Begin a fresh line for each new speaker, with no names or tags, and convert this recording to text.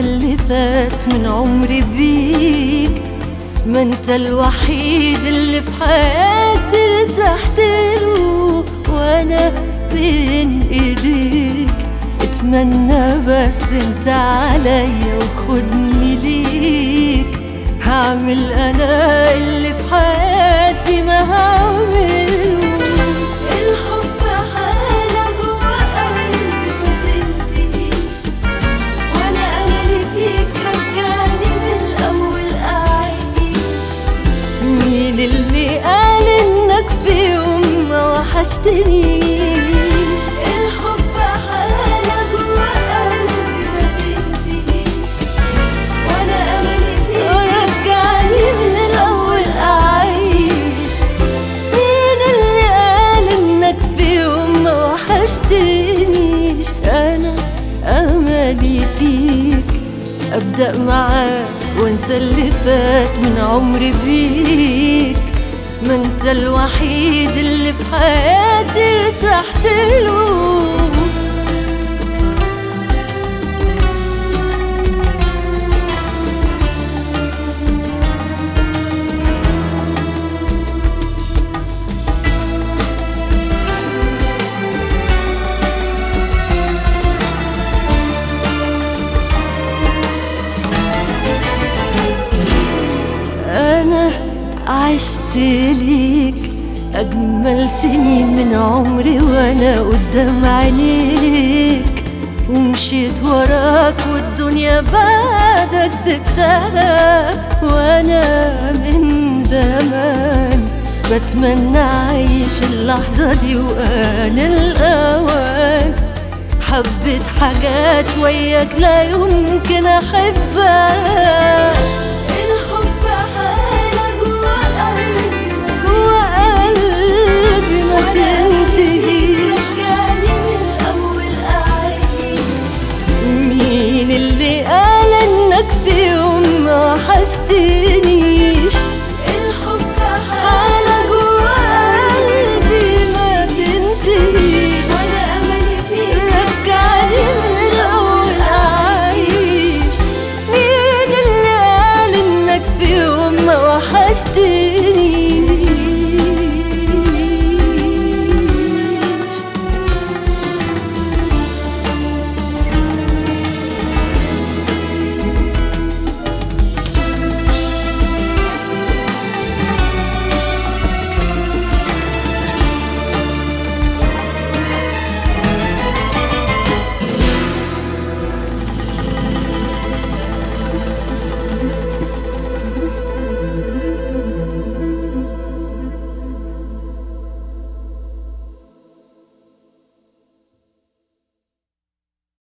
اللي فات من عمري بيك. ما انت الوحيد اللي في حياتي ارتحت له، وانا بين ايديك اتمنى بس انت عليا وخدني ليك. هعمل انا اللي في حياتي ما هعمله. الحب حالة جوا قلبي ما تنتهيش، وانا املي فيك رجعني من الاول اعيش. مين اللي قال انك في يوم ما وحشتنيش؟ الحب حالة جوا قلبي ما تنتهيش، وانا املي فيك رجعني من الاول اعيش. مين اللي قال انك في يوم ما وحشتنيش؟ انا املي فيك ابدأ معاك وانسى اللي فات من عمري بيك. ما انت الوحيد اللي في حياتي ارتحت له. أنا عشت ليك أجمل سنين من عمري وأنا قدام عينيك، ومشيت وراك والدنيا بعدك سبتها. وأنا من زمان بتمنى أعيش اللحظة دي وآن الأوان. حبيت حاجات وياك لا يمكن أحبها.